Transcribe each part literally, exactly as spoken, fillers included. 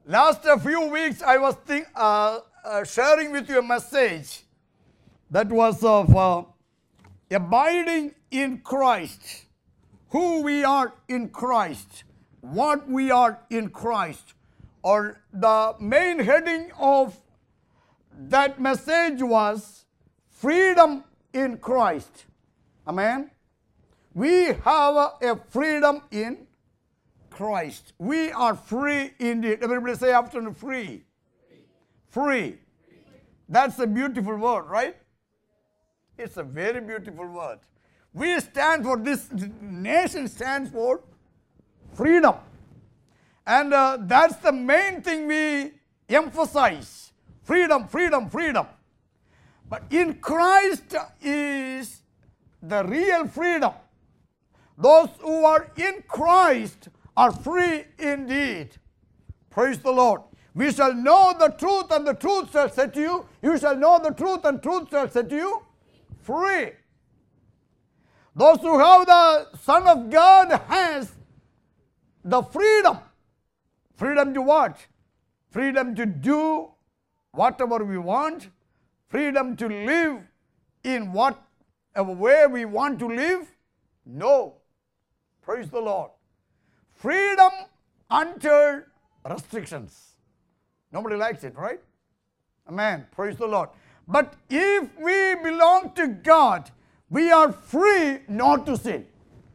Last a few weeks, I was think, uh, uh, sharing with you a message that was of uh, abiding in Christ, who we are in Christ, what we are in Christ. Or the main heading of that message was freedom in Christ. Amen. We have a freedom in Christ. We are free indeed. Everybody say after me, free. Free. That's a beautiful word, right? It's a very beautiful word. We stand for, this nation stands for freedom. And uh, that's the main thing we emphasize. Freedom, freedom, freedom. But in Christ is the real freedom. Those who are in Christ are free indeed. Praise the Lord. We shall know the truth, and the truth shall set you. You shall know the truth, and truth shall set you free. Those who have the Son of God has the freedom. Freedom to what? Freedom to do whatever we want. Freedom to live in whatever way we want to live. No. Praise the Lord. Freedom under restrictions. Nobody likes it, right? Amen. Praise the Lord. But if we belong to God, we are free not to sin.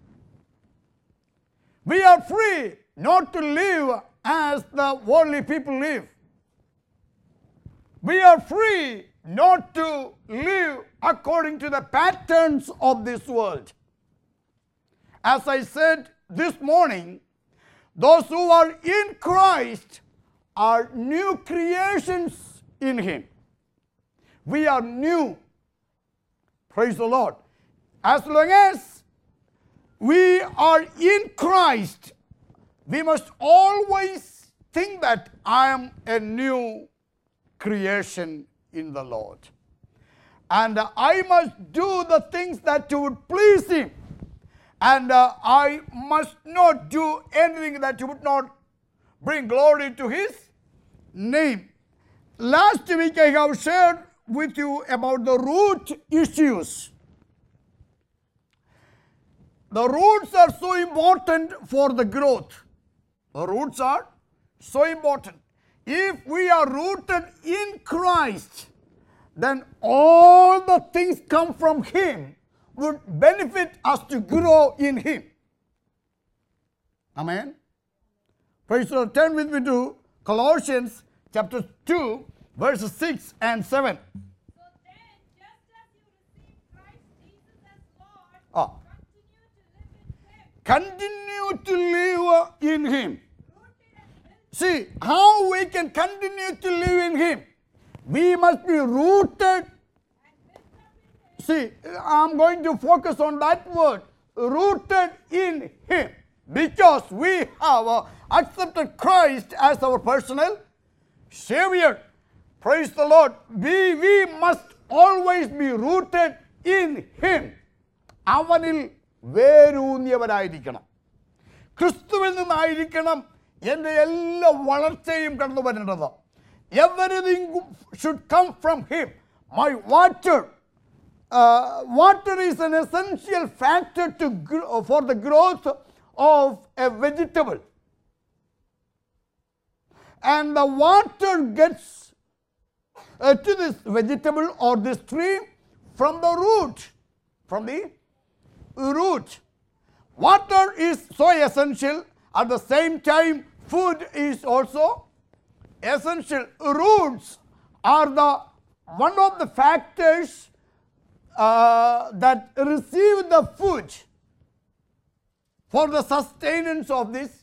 We are free not to live as the worldly people live. We are free not to live according to the patterns of this world. As I said this morning, those who are in Christ are new creations in Him. We are new. Praise the Lord. As long as we are in Christ, we must always think that I am a new creation in the Lord. And uh, I must do the things that would please Him. And uh, I must not do anything that would not bring glory to His name. Last week I have shared with you about the root issues. The roots are so important for the growth. The roots are so important. If we are rooted in Christ, then all the things come from Him would benefit us to grow in Him. Amen. Praise the Lord. Turn with me to Colossians chapter two, verses six and seven. So then, just as you received Christ Jesus as Lord, Ah. continue to live in Continue to live in Him. Him. Rooted and built See, how we can continue to live in Him? We must be rooted. and built up in Him. See, I'm going to focus on that word, rooted in Him. Because we have uh, accepted Christ as our personal Savior. Praise the Lord. We, we must always be rooted in Him. അവനിൽ വേരൂന്നിയവരായിരിക്കണം. ക്രിസ്തുവിൽ നിന്നായിരിക്കണം എൻ്റെ എല്ലാ വളർച്ചയും കടന്നു വരേണ്ടത്. Everything should come from Him. My water, uh, water is an essential factor to gr- for the growth of a vegetable. And the water gets uh, to this vegetable or this tree from the root, from the root. Water is so essential. At the same time, food is also essential. Roots are the one of the factors uh, that receive the food for the sustenance of this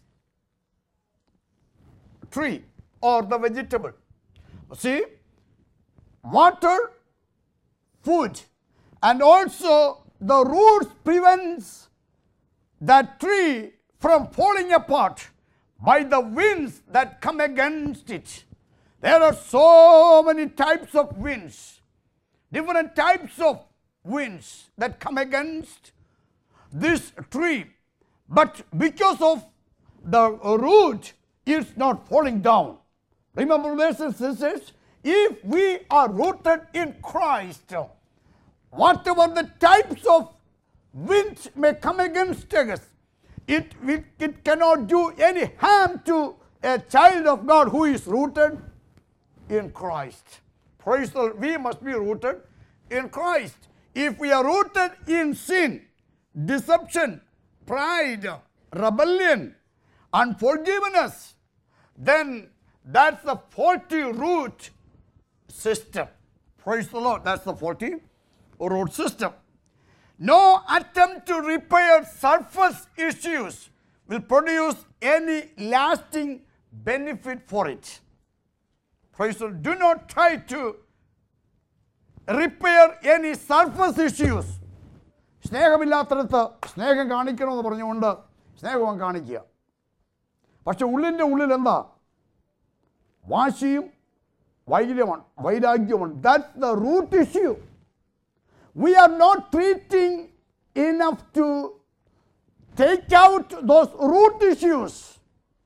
tree or the vegetable. See, water, food, and also the roots prevents that tree from falling apart by the winds that come against it. There are so many types of winds, different types of winds that come against this tree. But because of the root, it's not falling down. Remember, brothers and sisters, if we are rooted in Christ, whatever the types of winds may come against us, it, it, it cannot do any harm to a child of God who is rooted in Christ. Praise the Lord. We must be rooted in Christ. If we are rooted in sin, deception, pride, rebellion, unforgiveness, then that's the faulty root system. Praise the Lord. That's the faulty root system. No attempt to repair surface issues will produce any lasting benefit for it. Praise the Lord. Do not try to repair any surface issues. സ്നേഹമില്ലാത്തടത്ത് സ്നേഹം കാണിക്കണമെന്ന് പറഞ്ഞുകൊണ്ട് സ്നേഹം കാണിക്കുക. പക്ഷെ ഉള്ളിൻ്റെ ഉള്ളിൽ എന്താ? വാശിയും വൈര്യമാണ്, വൈരാഗ്യമാണ്. That's the root issue. We are not treating enough to take out those root issues.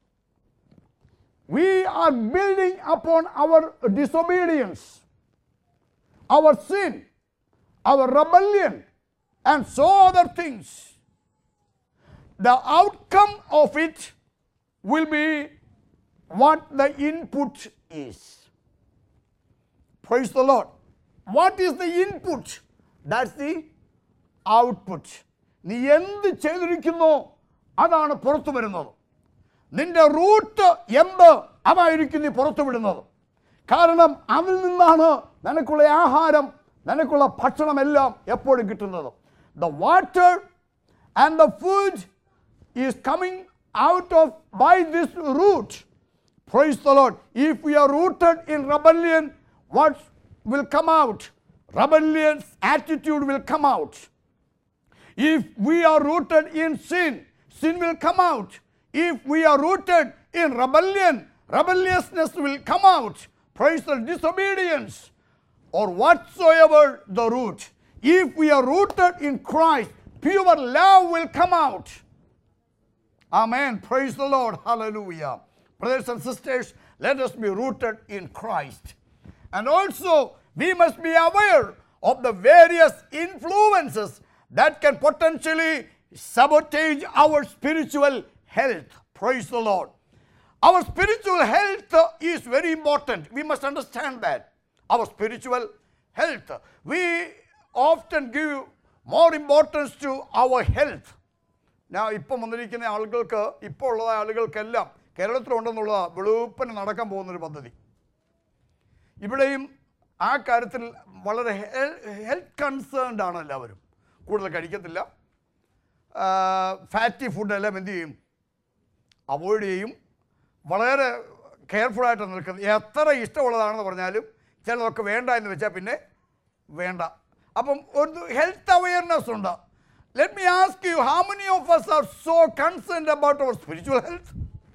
We are building upon our disobedience, our sin, our rebellion, and so other things. The outcome of it will be what the input is. Praise the Lord. What is the input? That's the output. നീ എന്ത് ചെയ്തിരിക്കുന്നോ അതാണ് പുറത്തു വരുന്നത്. നിന്റെ root എന്ത് അതായിരിക്കും നീ പുറത്തു വിടുന്നത്. കാരണം അതിൽ നിന്നാണ് നിനക്കുള്ള ആഹാരം, നിനക്കുള്ള ഭക്ഷണമെല്ലാം എപ്പോഴും കിട്ടുന്നത്. The water and the food is coming out of by this root. Praise the Lord. If we are rooted in rebellion, what will come out? Rebellious attitude will come out. If we are rooted in sin, sin will come out. If we are rooted in rebellion, rebelliousness will come out. Praise the disobedience or whatsoever the root. If we are rooted in Christ, pure love will come out. Amen. Praise the Lord. Hallelujah. Brothers and sisters, let us be rooted in Christ. And also, we must be aware of the various influences that can potentially sabotage our spiritual health. Praise the Lord. Our spiritual health is very important. We must understand that. Our spiritual health. We often give more importance to our health. Now, ഇപ്പം വന്നിരിക്കുന്ന ആളുകൾക്ക്, ഇപ്പോൾ ഉള്ള ആളുകൾക്കെല്ലാം കേരളത്തിലുണ്ടെന്നുള്ളതാ വെളുപ്പിന് നടക്കാൻ പോകുന്നൊരു പദ്ധതി. ഇവിടെയും ആ കാര്യത്തിൽ വളരെ ഹെൽത്ത് കൺസേൺഡ് ആണ് എല്ലാവരും. കൂടുതൽ കഴിക്കത്തില്ല, ഫാറ്റി ഫുഡെല്ലാം എന്ത് ചെയ്യും, അവോയ്ഡ് ചെയ്യും, വളരെ കെയർഫുള്ളായിട്ട് നിൽക്കുന്നത്. എത്ര ഇഷ്ടമുള്ളതാണെന്ന് പറഞ്ഞാലും ചിലതൊക്കെ വേണ്ട എന്ന് വെച്ചാൽ പിന്നെ വേണ്ട. അപ്പം ഒരു ഹെൽത്ത് അവയർനെസ് ഉണ്ട്. Let me ask you, how many of us are so concerned about our spiritual health?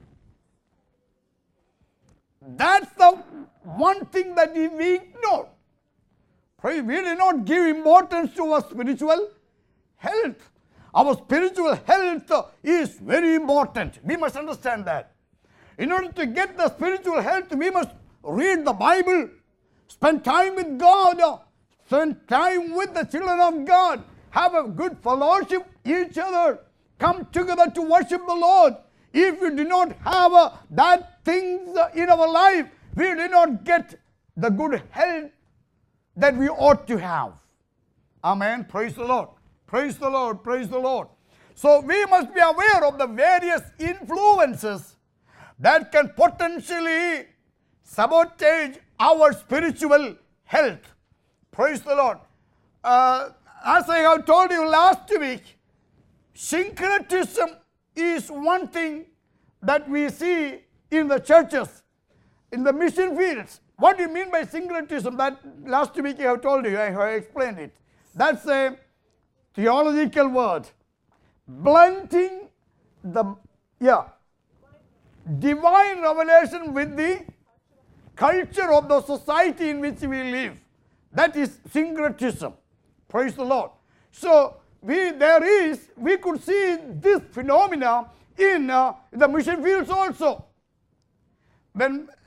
That's the one thing that we ignore. We do not give importance to our spiritual health. Our spiritual health is very important. We must understand that. In order to get the spiritual health, we must read the Bible, spend time with God, spend time with the children of God, have a good fellowship each other, come together to worship the Lord. If we do not have uh, that things uh, in our life, we do not get the good health that we ought to have. Amen. Praise the Lord. Praise the Lord. Praise the Lord. So we must be aware of the various influences that can potentially sabotage our spiritual health. Praise the Lord. Uh, as I have told you last week, syncretism is one thing that we see in the churches, in the mission fields. What do you mean by syncretism? That last week I have told you, I have explained it. That's a theological word. Blending the, yeah, divine revelation with the culture of the society in which we live. That is syncretism. Praise the Lord. So, we there is, we could see this phenomena in uh, the mission fields also. When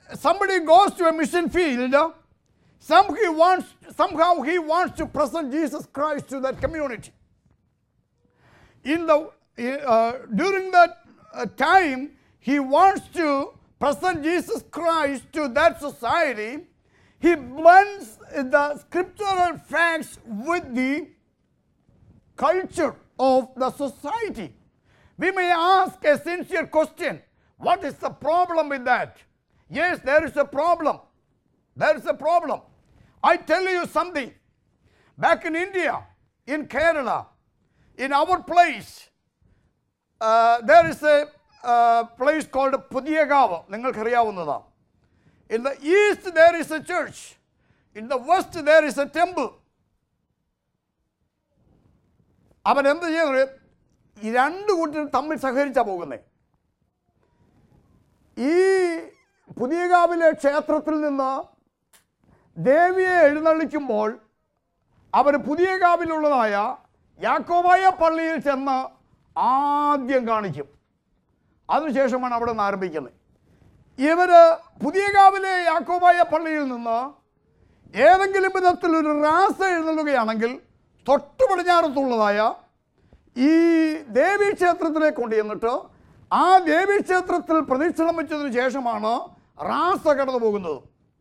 somebody goes to a mission field, some he wants, somehow he wants to present Jesus Christ to that community. In the, uh, during that uh, time, he wants to present Jesus Christ to that society. He blends the scriptural facts with the culture of the society. We may ask a sincere question, what is the problem with that? Yes, there is a problem. There is a problem. I tell you something. Back in India, in Kerala, in our place, uh, there is a uh, place called Pudiyagav. നിങ്ങൾക്കറിയാവുന്നതാണ്. In the east there is a church. In the west there is a temple. അവൻ എന്ത് ചെയ്യുന്നത്? ഈ രണ്ട് കൂട്ടരും തമ്മിൽ സഹകരിച്ചാണ് പോകുന്നത്. ഈ പുതിയകാവിലെ ക്ഷേത്രത്തിൽ നിന്ന് ദേവിയെ എഴുന്നള്ളിക്കുമ്പോൾ അവർ പുതിയകാവിലുള്ളതായ യാക്കോബായ പള്ളിയിൽ ചെന്ന് ആദ്യം കാണിക്കും. അതിനുശേഷമാണ് അവിടെ നിന്ന് ആരംഭിക്കുന്നത്. ഇവർ പുതിയകാവിലെ യാക്കോബായ പള്ളിയിൽ നിന്ന് ഏതെങ്കിലും വിധത്തിലൊരു റാസ എഴുന്നള്ളുകയാണെങ്കിൽ തൊട്ടു പടിഞ്ഞാറത്തുള്ളതായ ഈ ദേവീക്ഷേത്രത്തിലേക്ക് കൊണ്ടുചെന്നിട്ട് ആ ദേവീക്ഷേത്രത്തിൽ പ്രദക്ഷിണം വെച്ചതിന് ശേഷമാണ് റാസ കടന്നു പോകുന്നത്.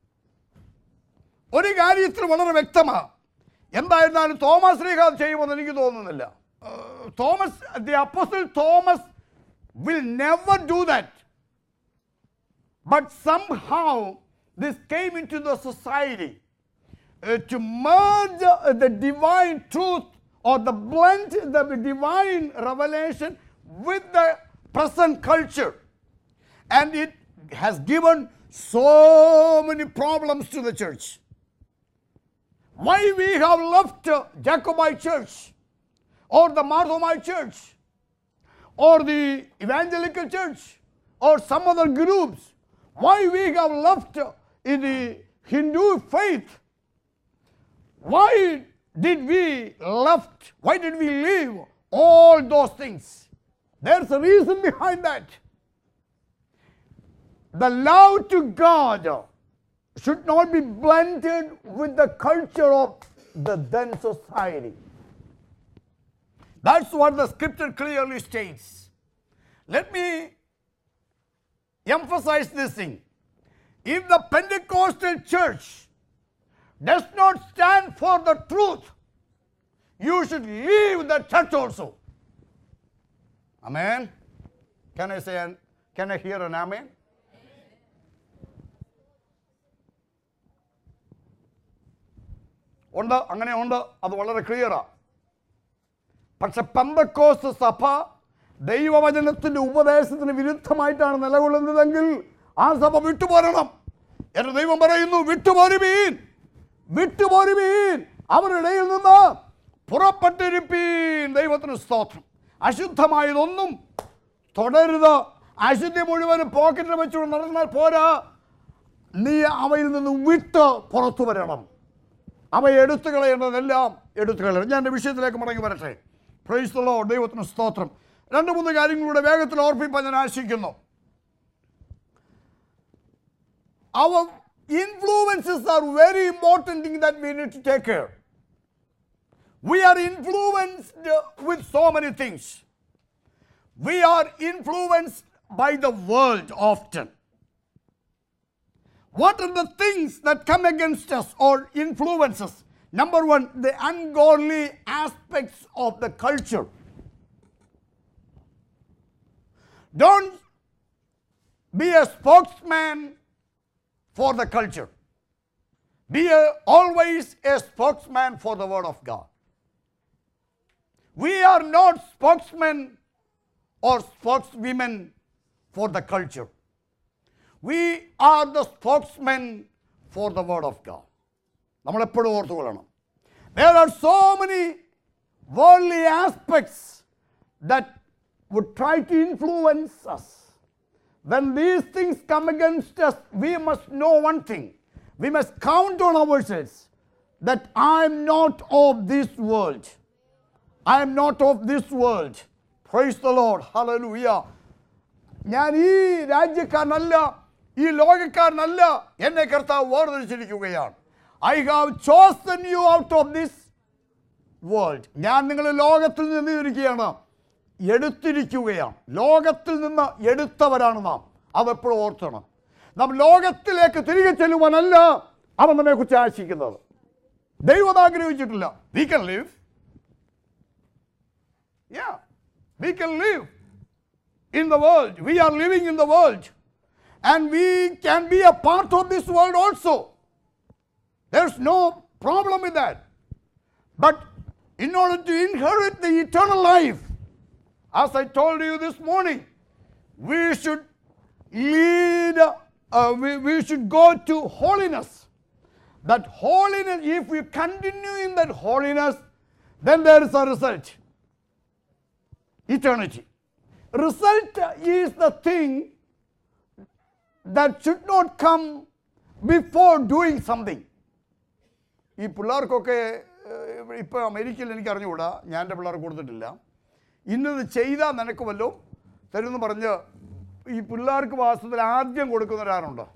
ഒരു കാര്യത്തിൽ വളരെ വ്യക്തമാണ്. എന്തായിരുന്നാലും തോമസ് ശ്ലീഹ അത് ചെയ്യുമെന്ന് എനിക്ക് തോന്നുന്നില്ല. Thomas the apostle Thomas will never do that. But somehow this came into the society uh, to merge uh, the divine truth or the blend the divine revelation with the present culture. And it has given so many problems to the church. Why we have left uh, Jacobite church or the Marthomite church or the evangelical church or some other groups, why we have left uh, in the Hindu faith? Why did we left? Why did we leave all those things? There's a reason behind that. The love to God should not be blended with the culture of the then society. That's what the scripture clearly states. Let me emphasize this thing. If the Pentecostal church does not stand for the truth, you should leave the church also. Amen? Can I say, an, can I hear an amen? ഉണ്ട്, അങ്ങനെ ഉണ്ട്, അത് വളരെ ക്ലിയറാണ്. പക്ഷെ പെന്തക്കോസ്ത് സഭ ദൈവവചനത്തിൻ്റെ ഉപദേശത്തിന് വിരുദ്ധമായിട്ടാണ് നിലകൊള്ളുന്നതെങ്കിൽ ആ സഭ വിട്ടുപോരണം. എൻ്റെ ദൈവം പറയുന്നു, വിട്ടുപോരുവീൻ, വിട്ടുപോരുവീൻ, അവരുടെ ഇടയിൽ നിന്ന് പുറപ്പെട്ടിരിപ്പീൻ. ദൈവത്തിന് സ്തോത്രം. അശുദ്ധമായതൊന്നും തുടരുത്. അശുദ്ധി മുഴുവനും പോക്കറ്റിൽ വെച്ചുകൊണ്ട് നടന്നാൽ പോരാ, നീ അവയിൽ നിന്ന് വിട്ട് പുറത്തു വരണം. അവയെ എടുത്തു കളയേണ്ടതെല്ലാം എടുത്തു കളയണം. ഞാൻ എൻ്റെ വിഷയത്തിലേക്ക് മടങ്ങി വരട്ടെ. Praise the Lord. ദൈവത്തിന് സ്തോത്രം. രണ്ട് മൂന്ന് കാര്യങ്ങളുടെ വേഗത്തിൽ ഓർപ്പിക്കാൻ ഞാൻ ആശിക്കുന്നു. Our influences are very important thing that we need to take care. We are influenced with so many things. We are influenced by the world often. What are the things that come against us or influence us? Number one, the ungodly aspects of the culture. Don't be a spokesman for the culture. Be a, always a spokesman for the word of God. We are not spokesmen or spokeswomen for the culture. We are the spokesmen for the word of God. നമ്മളെപ്പോഴും ഓർത്തുകൊള്ളണം. There are so many worldly aspects that would try to influence us. When these things come against us, we must know one thing. We must count on ourselves that I am not of this world. I am not of this world. Praise the Lord. Hallelujah. ഞാൻ ഈ രാജ്യക്കാരനല്ല, ഈ ലോകക്കാരനല്ല, എന്നെ കർത്താവ് വേർതിരിച്ചിരിക്കുകയാണ്. I have chosen you out of this world. ഞാൻ നിങ്ങളെ ലോകത്തിൽ നിന്ന് ഇരിക്കുകയാണ്, എടുത്തിരിക്കുകയാണ്. ലോകത്തിൽ നിന്ന് എടുത്തവരാണ് നാം. അതെപ്പോഴും ഓർക്കണം. നാം ലോകത്തിലേക്ക് തിരികെ ചെല്ലുവാനല്ല അവൻ നമ്മെക്കുറിച്ച് ആശിക്കുന്നത്. ദൈവം ആഗ്രഹിച്ചിട്ടില്ല. We can live, yeah we can live in the world. We are living in the world, and we can be a part of this world also. There's no problem with that. But in order to inherit the eternal life, as I told you this morning, we should lead, uh, we, we should go to holiness. That holiness, if we continue in that holiness, then there is a result. Eternity. Result is the thing that should not come before doing something. ഈ പിള്ളേർക്കൊക്കെ ഇപ്പോൾ അമേരിക്കയിൽ എനിക്ക് അറിഞ്ഞുകൂടാ, ഞാൻ എൻ്റെ പിള്ളേർക്ക് കൊടുത്തിട്ടില്ല. ഇന്നത് ചെയ്താൽ നിനക്ക് വല്ലോ തരുമെന്ന് പറഞ്ഞ് ഈ പിള്ളേർക്ക് വാസ്തവത്തിൽ ആദ്യം കൊടുക്കുന്നവരാരുണ്ടോ?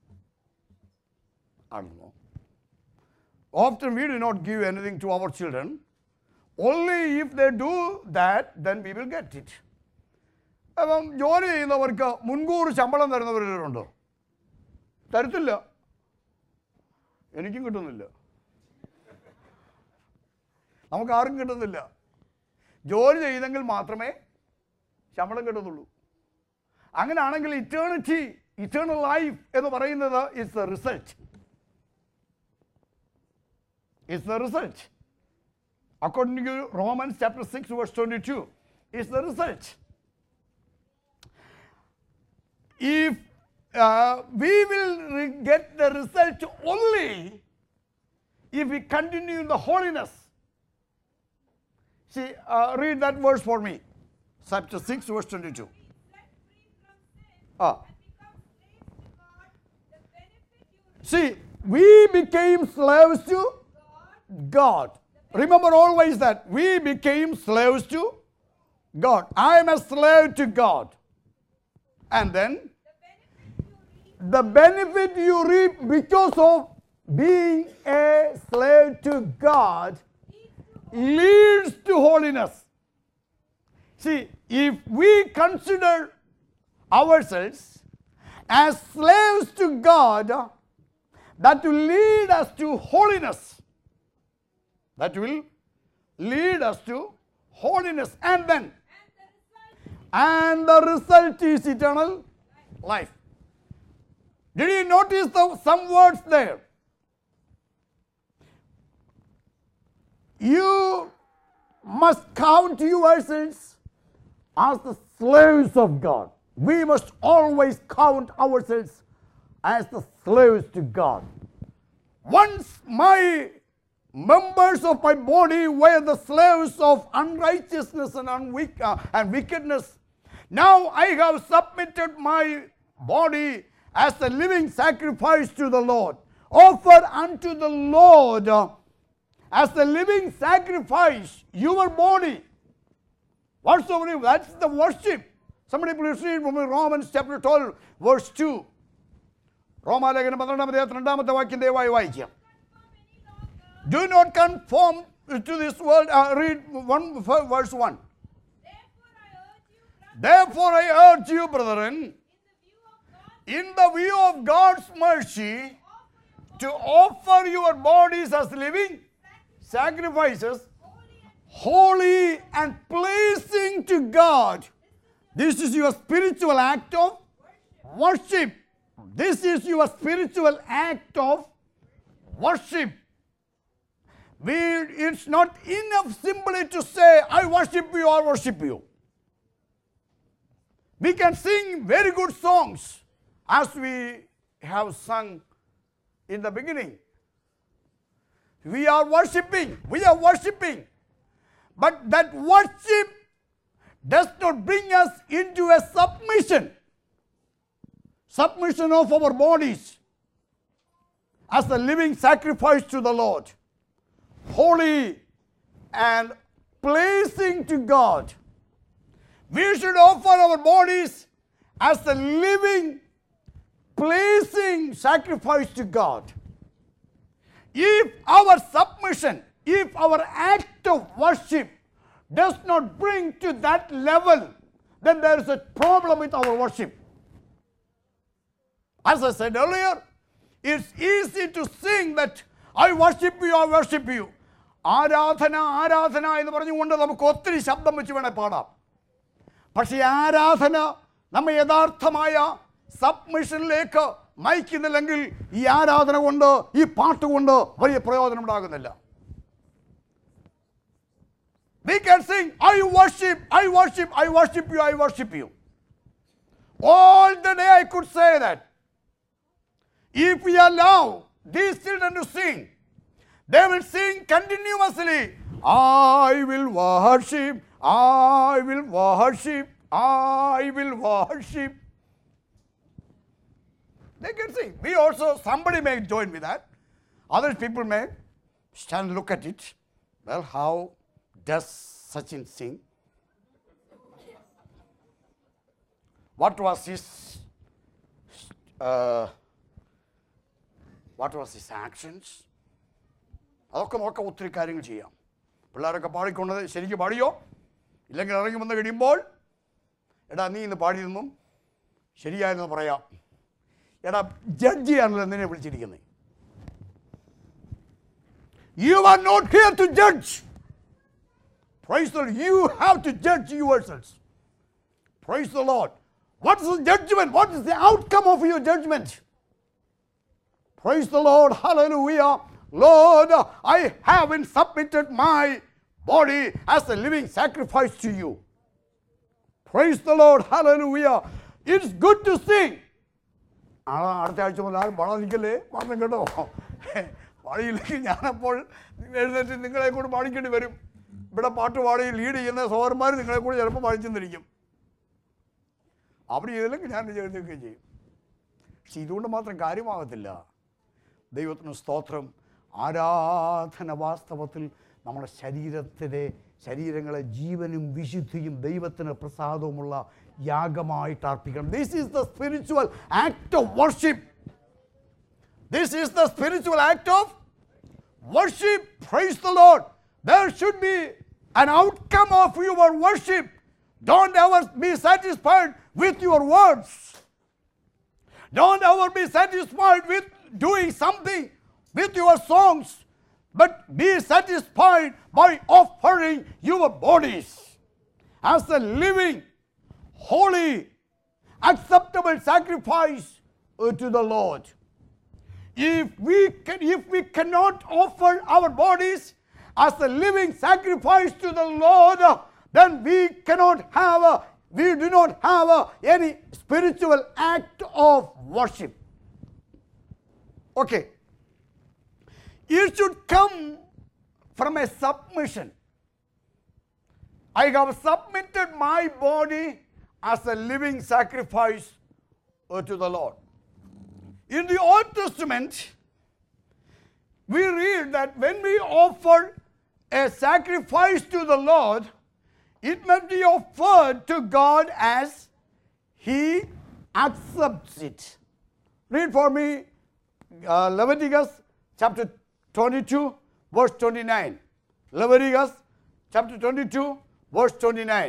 ആണല്ലോ. Often we do not give anything to our children. Only if they do that, then we will get it. അപ്പം ജോലി ചെയ്യുന്നവർക്ക് മുൻകൂർ ശമ്പളം തരുന്നവരുണ്ടോ? തരത്തില്ല. എനിക്കും കിട്ടുന്നില്ല, നമുക്ക് ആർക്കും കിട്ടുന്നില്ല. ജോലി ചെയ്തെങ്കിൽ മാത്രമേ ശമ്പളം കിട്ടുന്നുള്ളൂ. അങ്ങനെയാണെങ്കിൽ ഇറ്റേണിറ്റി, ഇറ്റേണൽ ലൈഫ് എന്ന് പറയുന്നത് it's a result. It's a result. According to Romans chapter six verse twenty two, it's a result. If uh, we will get the result only if we continue in the holiness. See, uh, read that verse for me. Chapter six, verse twenty-two. Ah. See, we became slaves to God. Remember always that we became slaves to God. I am a slave to God. And then the benefit you reap because of being a slave to God leads to holiness. See, if we consider ourselves as slaves to God, that will lead us to holiness. That will lead us to holiness. And then And the result is eternal life. Did you notice the, some words there? You must count yourselves as the slaves of God. We must always count ourselves as the slaves to God. Once my members of my body were the slaves of unrighteousness and, unwick, uh, and wickedness, now I have submitted my body as a living sacrifice to the Lord. Offer unto the Lord uh, as a living sacrifice your body. Whatsoever, that's the worship. Somebody please read from Romans chapter twelve, verse two. റോമാലേഖനം പന്ത്രണ്ടാം അധ്യായം രണ്ടാമത്തെ വാക്യം ദയവായി വായിക്കാം. Do not conform to this world. Uh, read one verse one. Therefore I urge you, brethren, in the view of God's mercy, to offer your bodies as living sacrifices, holy and pleasing to God. This is your spiritual act of worship. This is your spiritual act of worship. We, it's not enough simply to say, I worship you or worship you. We can sing very good songs as we have sung in the beginning. We are worshiping, we are worshiping. But that worship does not bring us into a submission. Submission of our bodies as a living sacrifice to the Lord. Holy and pleasing to God. We should offer our bodies as a living pleasing sacrifice to God. If our submission, if our act of worship does not bring to that level, then there is a problem with our worship. As I said earlier, it's easy to sing that I worship you, I worship you. ആരാധന ആരാധന എന്ന് പറഞ്ഞുകൊണ്ട് നമുക്ക് ഒത്തിരി ശബ്ദം വെച്ച് വേണേൽ പാടാം. പക്ഷേ ആരാധന നമ്മെ യഥാർത്ഥമായ സബ്മിഷനിലേക്ക് നയിക്കുന്നില്ലെങ്കിൽ ഈ ആരാധന കൊണ്ട് ഈ പാട്ട് കൊണ്ട് വലിയ പ്രയോജനം ഉണ്ടാകുന്നില്ല. We can sing, I worship, I worship, I worship you, I worship you. All the day I could say that. If we allow these children to sing, they will sing continuously. I will worship, I will worship, I will worship. They can sing. We also, somebody may join with that. Other people may stand and look at it. Well, how does Sachin sing? What was his uh, what was his actions? അതൊക്കെ നോക്കാം ഒത്തിരി കാര്യങ്ങൾ ചെയ്യാം. പിള്ളേരൊക്കെ പാടിക്കൊണ്ടത് ശരിക്കും പാടിയോ ഇല്ലെങ്കിൽ ഇറങ്ങി വന്ന് കഴിയുമ്പോൾ എടാ നീ ഇന്ന് പാടിയിരുന്നും ശരിയായെന്ന് പറയാം. എടാ ജഡ്ജ് ചെയ്യാണല്ലോ നിന്നെ വിളിച്ചിരിക്കുന്നത്. You are not here to judge. Praise the Lord. You have to judge yourselves. Praise the Lord. What is the judgment? What is the outcome of your judgment? Praise the Lord. Hallelujah. Lord, I haven't submitted my body as a living sacrifice to you. Praise the Lord. Hallelujah. It's good to sing. അടുത്ത ആഴ്ച മുതൽ ആരും പാടാൻ നിൽക്കല്ലേ, പാടണം കേട്ടോ. പാടിയില്ലെങ്കിൽ ഞാനപ്പോൾ എഴുന്നേറ്റ് നിങ്ങളെ കൂടെ പാടിക്കേണ്ടി വരും. ഇവിടെ പാട്ട് പാടി ലീഡ് ചെയ്യുന്ന സഹോദരന്മാർ നിങ്ങളെ കൂടെ ചിലപ്പോൾ പാടിച്ചെന്നിരിക്കും. അവർ ചെയ്തില്ലെങ്കിൽ ഞാൻ എഴുന്നേൽക്കുകയും ചെയ്യും. പക്ഷെ ഇതുകൊണ്ട് മാത്രം കാര്യമാകത്തില്ല. ദൈവത്തിന് സ്തോത്രം. ആരാധന വാസ്തവത്തിൽ നമ്മുടെ ശരീരത്തിലെ ശരീരങ്ങളെ ജീവനും വിശുദ്ധിയും ദൈവത്തിന് പ്രസാദവുമുള്ള യാഗമായിട്ട് അർപ്പിക്കണം. This is the spiritual act of worship. This is the spiritual act of worship. Praise the Lord. There should be an outcome of your worship. Don't ever be satisfied with your words. Don't ever be satisfied with doing something with your songs, but be satisfied by offering your bodies as a living, holy, acceptable sacrifice to the Lord. If we can, if we cannot offer our bodies as a living sacrifice to the Lord, then we cannot have a, we do not have a, any spiritual act of worship. Okay. It should come from a submission. I have submitted my body as a living sacrifice to the Lord. In the Old Testament, we read that when we offer a sacrifice to the Lord, it must be offered to God as He accepts it. Read for me uh, Leviticus chapter twenty-two, verse twenty-nine. Leviticus chapter twenty-two, verse twenty-nine.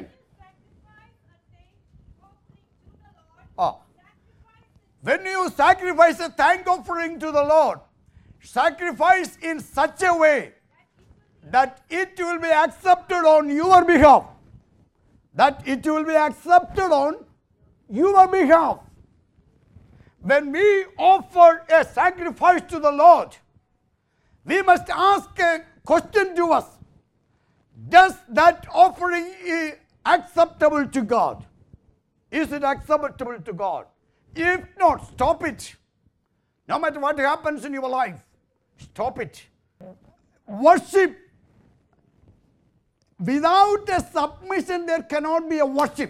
Ah. When you sacrifice a thank offering to the Lord, sacrifice in such a way that it will be accepted on your behalf. That it will be accepted on your behalf. When we offer a sacrifice to the Lord, we must ask a question to us. Does that offering is acceptable to God? Is it acceptable to God? If not, stop it. No matter what happens in your life, stop it. Worship. Without a submission, there cannot be a worship.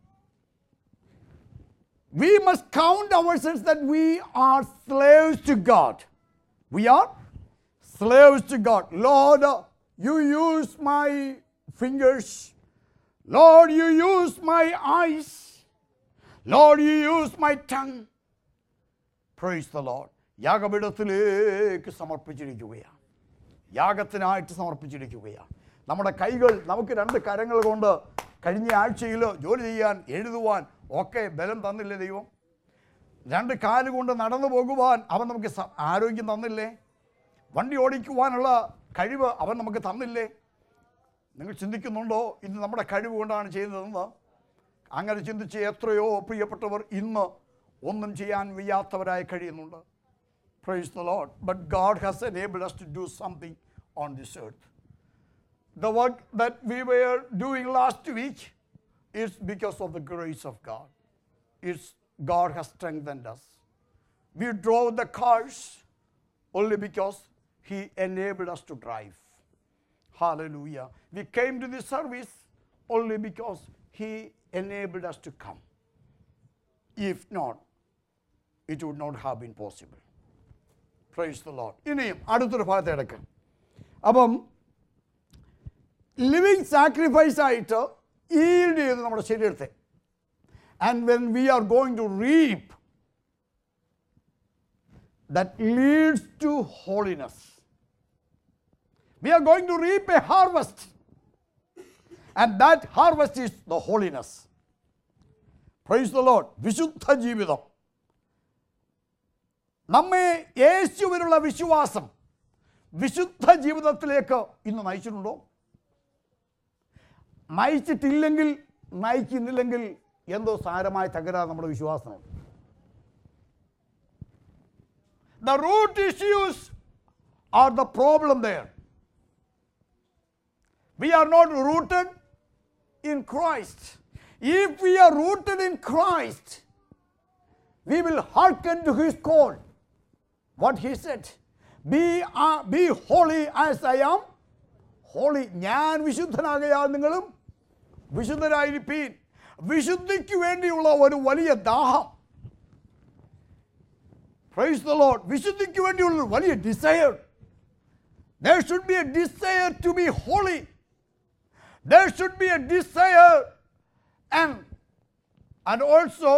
We must count ourselves that we are slaves to God. We are slaves to God. Lord, you use my fingers. Lord, you use my eyes. Lord, you use my tongue. Praise the Lord. യാഗപീഠത്തിലേക്ക് സമർപ്പിച്ചിരിക്കുകയാണ്, യാഗത്തിനായിട്ട് സമർപ്പിച്ചിരിക്കുകയാണ്. നമ്മുടെ കൈകൾ, നമുക്ക് രണ്ട് കരങ്ങൾ കൊണ്ട് കഴിഞ്ഞ ആഴ്ചയിൽ ജോലി ചെയ്യാൻ, എഴുതുവാൻ ഒക്കെ ബലം തന്നില്ലേ ദൈവം? രണ്ട് കാലുകൊണ്ട് നടന്നു പോകുവാൻ അവൻ നമുക്ക് ആരോഗ്യം തന്നില്ലേ? വണ്ടി ഓടിക്കുവാനുള്ള കഴിവ് അവൻ നമുക്ക് തന്നില്ലേ? നിങ്ങൾ ചിന്തിക്കുന്നുണ്ടോ ഇത് നമ്മുടെ കഴിവ് കൊണ്ടാണ് ചെയ്യുന്നതെന്ന്? അങ്ങനെ ചിന്തിച്ച് എത്രയോ പ്രിയപ്പെട്ടവർ ഇന്ന് ഒന്നും ചെയ്യാൻ വയ്യാത്തവരായി കഴിയുന്നുണ്ട്. Praise the Lord. But God has enabled us to do something on this earth. The work that we were doing last week is because of the grace of God. It's God has strengthened us. We drove the cars only because He enabled us to drive. Hallelujah. We came to this service only because He enabled us to come. If not, it would not have been possible. Praise the Lord. ഇനിയും അടുത്തൊരു ഭാഗത്ത് എടുക്കാം. അപ്പം living sacrifice ആയിട്ട് yield ചെയ്ത് നമ്മുടെ ശരീരത്തെ, and when we are going to reap that leads to holiness. We are going to reap a harvest, and that harvest is the holiness. Praise the Lord. വിശുദ്ധ ജീവിതം. നമ്മെ യേശുവിനുള്ള വിശ്വാസം വിശുദ്ധ ജീവിതത്തിലേക്ക് ഇന്ന് നയിച്ചിട്ടുണ്ടോ? നയിച്ചിട്ടില്ലെങ്കിൽ, നയിക്കുന്നില്ലെങ്കിൽ എന്തോ സാരമായ തകരാർ നമ്മുടെ വിശ്വാസമുണ്ട്. The root issues are the problem there. We are not rooted in Christ. If we are rooted in Christ, we will hearken to His call. What He said, be, uh, be holy as I am holy. ഞാൻ വിശുദ്ധനാകയാൽ നിങ്ങളും വിശുദ്ധരായിരിപ്പീൻ. വിശുദ്ധിക്ക് വേണ്ടിയുള്ള ഒരു വലിയ ദാഹം. Praise the Lord. വിശുദ്ധിക്ക് വേണ്ടിയുള്ള ഒരു വലിയ desire. There should be a desire to be holy. There should be a desire and and also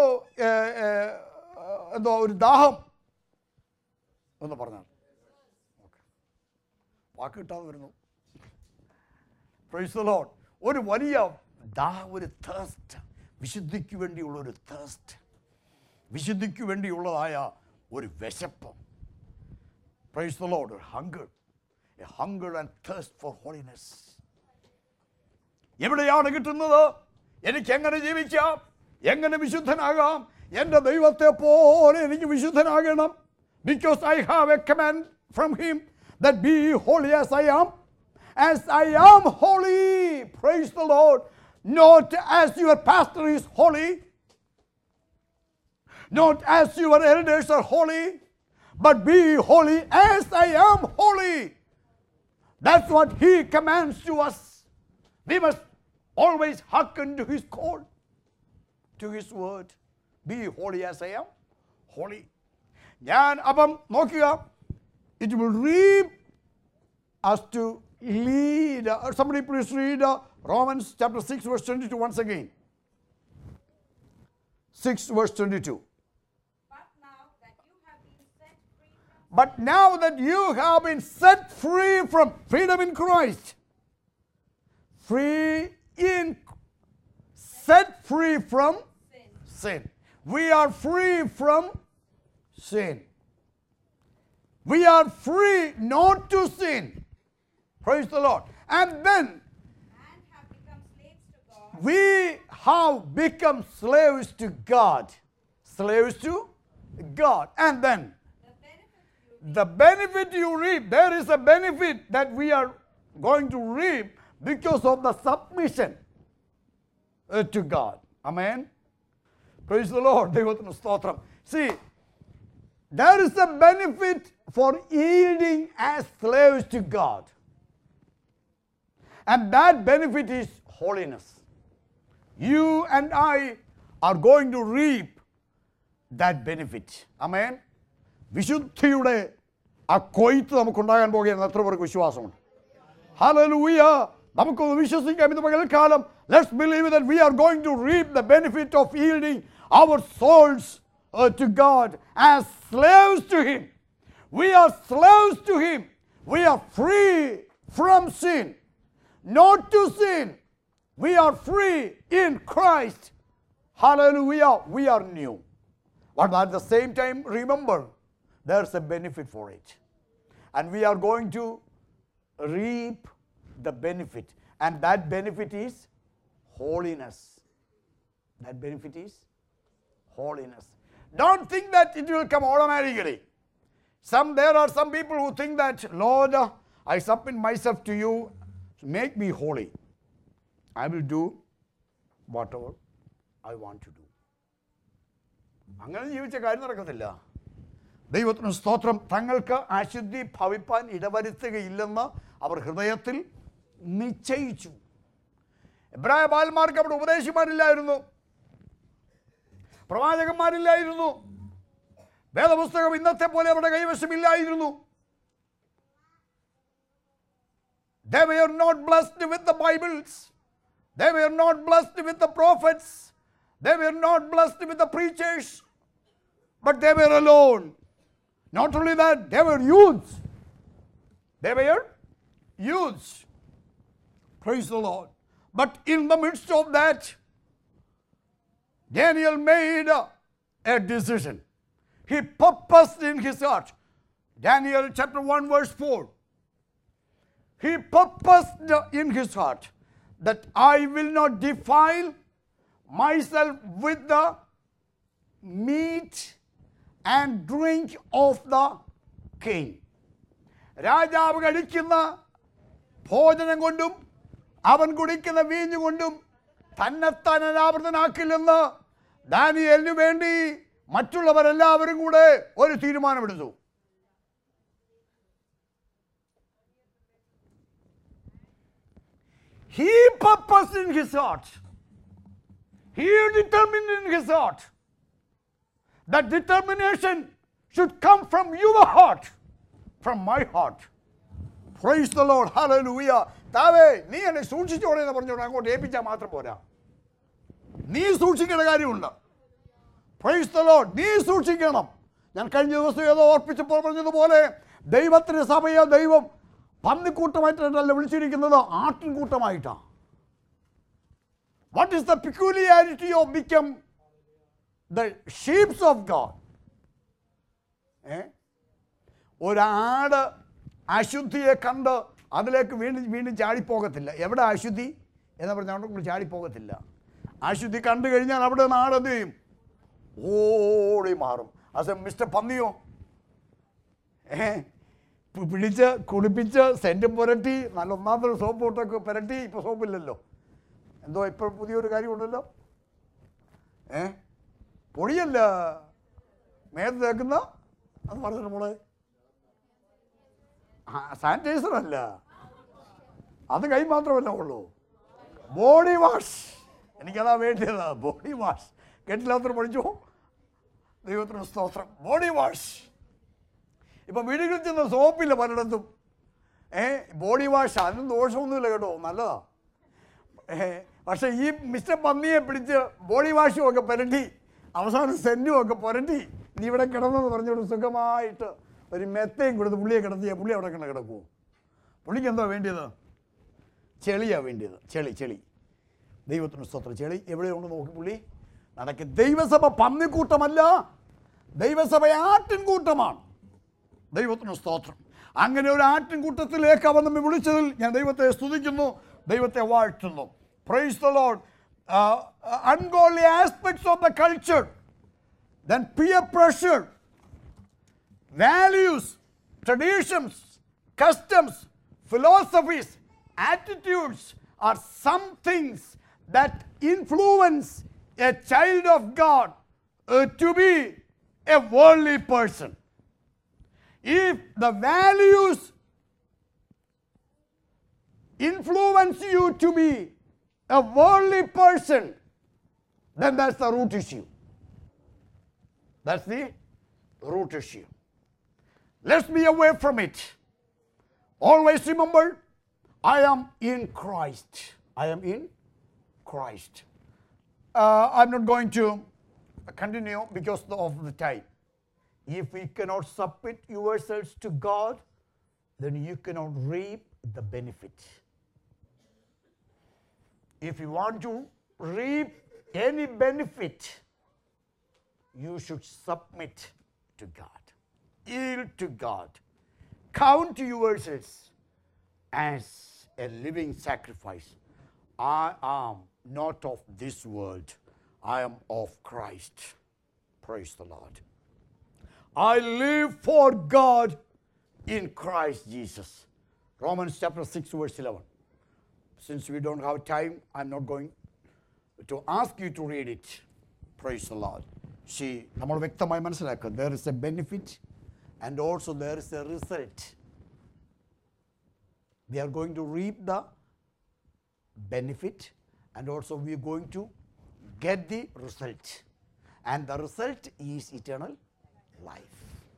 എന്തോ ഒരു ദാഹം എന്ന് പറഞ്ഞാൽ ഓക്കെ, വാക്ക് കിട്ടാതെ വരുന്നു. Praise the Lord. ഒരു വലിയ ദാഹം, ഒരു തേസ്റ്റ്, വിശുദ്ധിക്ക് വേണ്ടിയുള്ള ഒരു തേസ്റ്റ്, വിശുദ്ധിക്ക് വേണ്ടിയുള്ളതായ ഒരു വിശപ്പ്. Praise the Lord. ഒരു hunger, a hunger and thirst for holiness. എവിടെയാണ് കിട്ടുന്നത്? എനിക്ക് എങ്ങനെ ജീവിക്കാം, എങ്ങനെ വിശുദ്ധനാകാം? എൻ്റെ ദൈവത്തെ പോലെ എനിക്ക് വിശുദ്ധനാകണം. Because I have a command from Him that be holy as I am. As I am holy. Praise the Lord. Not as your pastor is holy, not as your elders are holy, but be holy as I am holy. That's what He commands to us. We must always hearken to His call, to His word. Be holy as I am holy. ഞാൻ അപ്പം നോക്കുക, it will reap us to lead. Uh, somebody please read uh, Romans chapter six verse twenty-two once again. six verse twenty-two. But now that you have been set free from freedom in Christ, free in, set free from sin. sin. We are free from sin. We are free not to sin. Praise the Lord. And then and have become slaves to God. we have become slaves to God. Slaves to God. And then The benefit you the benefit you reap, there is a benefit that we are going to reap because of the submission uh, to God. Amen. Praise the Lord. ദൈവത്തിന് സ്തോത്രം. See, there is a benefit for yielding as slaves to God. And that benefit is holiness. You and I are going to reap that benefit. Amen. വിശുദ്ധിയുടെ ആ കൊയ്ത്ത് നമുക്കുണ്ടാകാൻ പോകുകയെന്ന് എത്ര പേർക്ക് വിശ്വാസമുണ്ട്? Hallelujah. നമുക്കൊന്ന് വിശ്വസിക്കാം ഇന്ന് പകൽക്കാലം. Let's believe that we are going to reap the benefit of yielding our souls uh, to God as slaves to Him. We are slaves to Him. We are free from sin. Not to sin. We are free in Christ. Hallelujah. We are new. But at the same time, remember, there's a benefit for it. And we are going to reap the benefit. And that benefit is holiness. That benefit is holiness. Don't think that it will come automatically. Some there are some people who think that, Lord, I submit myself to you, make me holy. I will do whatever I want to do. അങ്ങനെ ജീവിച്ച കാര്യം നടക്കത്തില്ല. ദൈവത്തിന് സ്തോത്രം. തങ്ങൾക്ക് അശുദ്ധി ഭവിപ്പാൻ ഇടവരുത്തുകയില്ലെന്ന് അവർ ഹൃദയത്തിൽ നിശ്ചയിച്ചു. എബ്രായ ബാലന്മാർക്ക് അവിടെ ഉപദേശിമാരില്ലായിരുന്നു, പ്രവാചകന്മാരില്ലായിരുന്നു, വേദപുസ്തകം ഇന്നത്തെ പോലെ അവരുടെ കൈവശമില്ലായിരുന്നു. They were not blessed with the Bibles. They were not blessed with the prophets. They were not blessed with the preachers. But they were alone. Not only that, they were youths. They were youths. Praise the Lord. But in the midst of that, Daniel made a decision. He purposed in his heart. Daniel chapter one verse four. He purposed in his heart that I will not defile myself with the meat and drink of the king. രാജാവ് കഴിക്കുന്ന ഭോജനം കൊണ്ടും അവൻ കുടിക്കുന്ന വീഞ്ഞു കൊണ്ടും തന്നെത്താൻ അനാവൃതനാക്കില്ലെന്ന് ദാനിയേലിനു വേണ്ടി മറ്റുള്ളവരെല്ലാവരും കൂടെ ഒരു തീരുമാനമെടുത്തു. He purposed in his heart. He determined in his heart. That determination should come from your heart, from my heart. Praise the Lord. Hallelujah. താവേ നീ എന്നെ സൂക്ഷിച്ചോടെ എന്ന് പറഞ്ഞോണ്ട് അങ്ങോട്ട് ഏൽപ്പിച്ചാൽ മാത്രം പോരാ. നീ സൂക്ഷിക്കേണ്ട കാര്യമുണ്ട്. Praise the Lord. നീ സൂക്ഷിക്കണം. ഞാൻ കഴിഞ്ഞ ദിവസം ഏതോ ഓർപ്പിച്ചപ്പോൾ പറഞ്ഞതുപോലെ ദൈവത്തിൻ്റെ സഭയെ ദൈവം പന്നിക്കൂട്ടമായിട്ടല്ല വിളിച്ചിരിക്കുന്നത്, ആട്ടിൻകൂട്ടമായിട്ടാണ്. What is the peculiarity of become the sheep of God? ഏ ഒരാട് അശുദ്ധിയെ കണ്ട് അതിലേക്ക് വീണ്ടും വീണ്ടും ചാടിപ്പോകത്തില്ല. എവിടെ അശുദ്ധി എന്ന് പറഞ്ഞാൽ അവിടെ ചാടിപ്പോകത്തില്ല. അശുദ്ധി കണ്ടു കഴിഞ്ഞാൽ അവിടെ നാട് എന്ത് ചെയ്യും? ഓടി മാറും. അസ് മിസ്റ്റർ പന്നിയോ ഏ പിടിച്ച് കുളിപ്പിച്ച് സെൻറ്റും പുരട്ടി നല്ല ഒന്നാമതൊരു സോപ്പ് ഇട്ടൊക്കെ പുരട്ടി. ഇപ്പോൾ സോപ്പില്ലല്ലോ, എന്തോ ഇപ്പോൾ പുതിയൊരു കാര്യമുണ്ടല്ലോ, ഏ പൊടിയല്ല മേത്ത് തേക്കുന്ന അത് പറഞ്ഞിട്ട് മോളെ സാനിറ്റൈസർ അല്ല, അത് കൈ മാത്രമല്ല ഉള്ളൂ, ബോഡി വാഷ്. എനിക്കതാ വേണ്ടിയതാ, ബോഡി വാഷ്. കേട്ടില്ലാത്തൊരു പഠിച്ചോ? ദൈവത്തിന് സ്തോത്രം. Body wash. ഇപ്പം വീടുകളിൽ ചെന്ന സോപ്പില്ല പലയിടത്തും. ഏ ബോഡി വാഷ് അതിനും ദോഷമൊന്നുമില്ല കേട്ടോ, നല്ലതാ. ഏ പക്ഷേ ഈ മിസ്റ്റർ പന്നിയെ പിടിച്ച് ബോഡി വാഷും ഒക്കെ പുരട്ടി അവസാനം സെൻറ്റും ഒക്കെ പുരട്ടി നീ ഇവിടെ കിടന്നെന്ന് പറഞ്ഞോട് സുഖമായിട്ട് ഒരു മെത്തയും കൊടുത്ത് പുള്ളിയെ കിടത്തിയാൽ പുള്ളി അവിടെ കിടന്ന് കിടക്കുമോ? പുള്ളിക്ക് എന്തോ വേണ്ടിയത്? ചെളിയാണ് വേണ്ടിയത്. ചെളി ചെളി ദൈവത്തിന് സ്തോത്രം. ചെളി എവിടെയുണ്ട് നോക്കി പുള്ളി നടക്കും. ദൈവസഭ പന്നിക്കൂട്ടമല്ല, ദൈവസഭ ആട്ടിൻകൂട്ടമാണ്. ദൈവത്തിന് സ്തോത്രം. അങ്ങനെ ഒരു ആട്ടിൻകൂട്ടത്തിലേക്ക് അവൻ നമ്മെ വിളിച്ചതിൽ ഞാൻ ദൈവത്തെ സ്തുതിക്കുന്നു, ദൈവത്തെ വാഴ്ത്തുന്നു. Praise the Lord. Uh, ungodly aspects of the culture, then peer pressure, values, traditions, customs, philosophies, attitudes are some things that influence a child of God uh, to be a worldly person. If the values influence you to be a worldly person, then that's the root issue. That's the root issue. Let's be away from it. Always remember, I am in Christ. I am in Christ. Uh, I'm not going to continue because of the time. If you cannot submit yourselves to God, then you cannot reap the benefit. If you want to reap any benefit, you should submit to God, yield to God, count yourselves as a living sacrifice. I am not of this world, I am of Christ. Praise the Lord. I live for God in Christ Jesus. Romans chapter six verse eleven. Since we don't have time, I'm not going to ask you to read it. Praise the Lord. See, നമ്മൾ വ്യക്തമായി മനസ്സിലാക്കുക, there is a benefit and also there is a result. We are going to reap the benefit and also we are going to get the result. And the result is eternal life.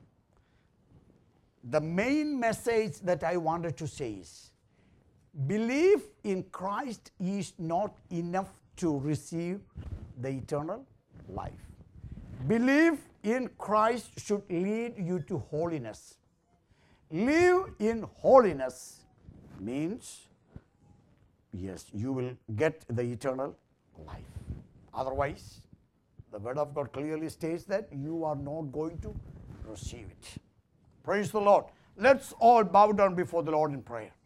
The main message that I wanted to say is, belief in Christ is not enough to receive the eternal life. Belief in Christ should lead you to holiness. Live in holiness means, yes, you will get the eternal life. Otherwise, the Word of God clearly states that you are not going to receive it. Praise the Lord. Let's all bow down before the Lord in prayer.